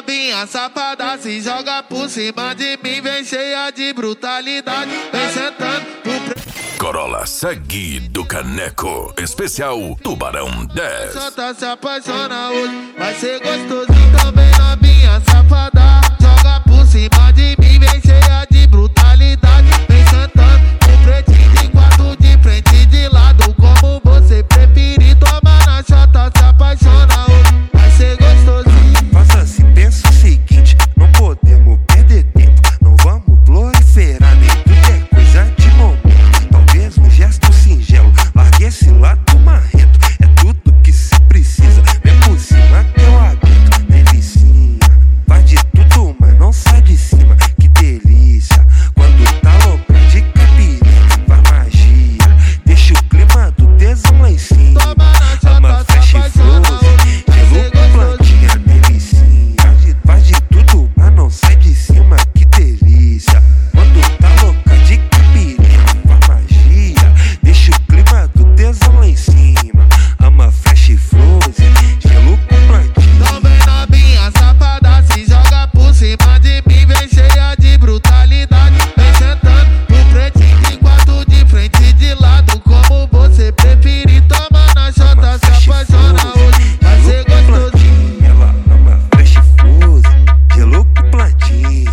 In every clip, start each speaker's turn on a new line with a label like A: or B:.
A: novinha safada se joga por cima de mim, vem cheia de brutalidade, vem sentando no
B: Corolla segue do Caneco, especial Tubarão 10.
A: Santa se apaixona hoje, vai ser gostosinho também, novinha safada. Joga por cima de mim, vem cheia de brutalidade, vem sentando no pretinho de quatro, de frente e de lado, como você preferir. Toma na chota, se apaixona hoje, vai ser gostosinho.
C: Faça assim, pensa o seguinte, não podemos perder tempo, não vamos proliferar, nem tudo é coisa de momento. Talvez um gesto singelo, largue esse lado marrento, é tudo que se precisa, vem por cima que eu habito. Delicinha, faz de tudo, mas não sai de cima, que delícia. Quando tá louca de caipirinha, faz magia, deixa o clima do tesão lá em cima. Ama flash flores, gelo com plantinha, delicinha. Faz de tudo, mas não sai de cima, que delícia. Quando tá louca de caipirinha, faz magia, deixa o clima do tesão lá em cima. Ama flash flores, gelo com plantinha.
A: Também novinha safada se joga por cima de mim, vem cheia de brutalidade, vem sentando no pretinho de quatro, de frente e de lado, como você preferir. Toma na chota, se apaixona hoje, vai ser gostosinho.
C: Ela ama flash flores, gelo com plantinha.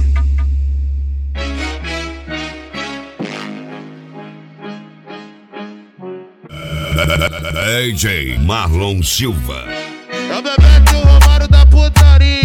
B: DJ Marlon Silva.
A: É o Bebeto e o Romário da putaria.